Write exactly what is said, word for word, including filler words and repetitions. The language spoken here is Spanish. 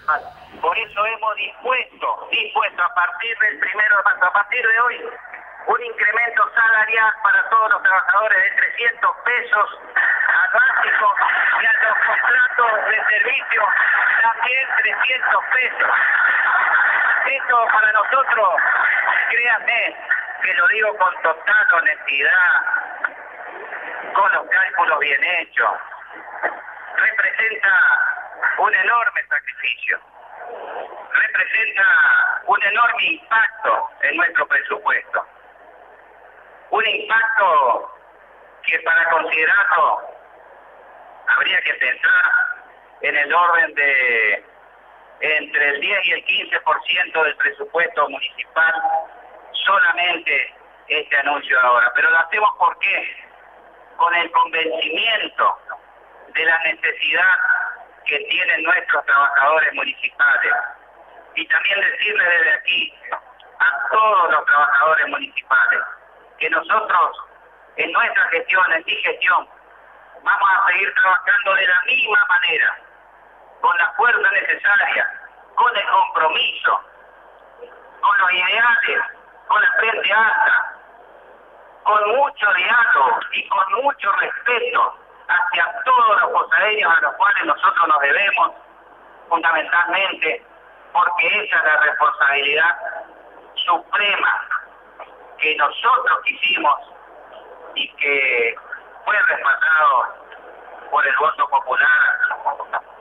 Por eso hemos dispuesto, dispuesto a partir del primero de marzo, a partir de hoy, un incremento salarial para todos los trabajadores de trescientos pesos al básico y a los contratos de servicio también trescientos pesos. Esto para nosotros, créanme, que lo digo con total honestidad, con los cálculos bien hechos, representa un enorme sacrificio, representa un enorme impacto en nuestro presupuesto, un impacto que para considerarlo habría que pensar en el orden de entre el diez y el quince por ciento del presupuesto municipal, solamente este anuncio ahora. Pero lo hacemos ¿por qué? Con el convencimiento de la necesidad que tienen nuestros trabajadores municipales. Y también decirles desde aquí a todos los trabajadores municipales que nosotros en nuestra gestión, en mi gestión, vamos a seguir trabajando de la misma manera, con la fuerza necesaria, con el compromiso, con los ideales, con la frente alta, con mucho diálogo y con mucho respeto hacia todos los posadeños a los cuales nosotros nos debemos, fundamentalmente porque esa es la responsabilidad suprema que nosotros quisimos y que fue respaldado por el voto popular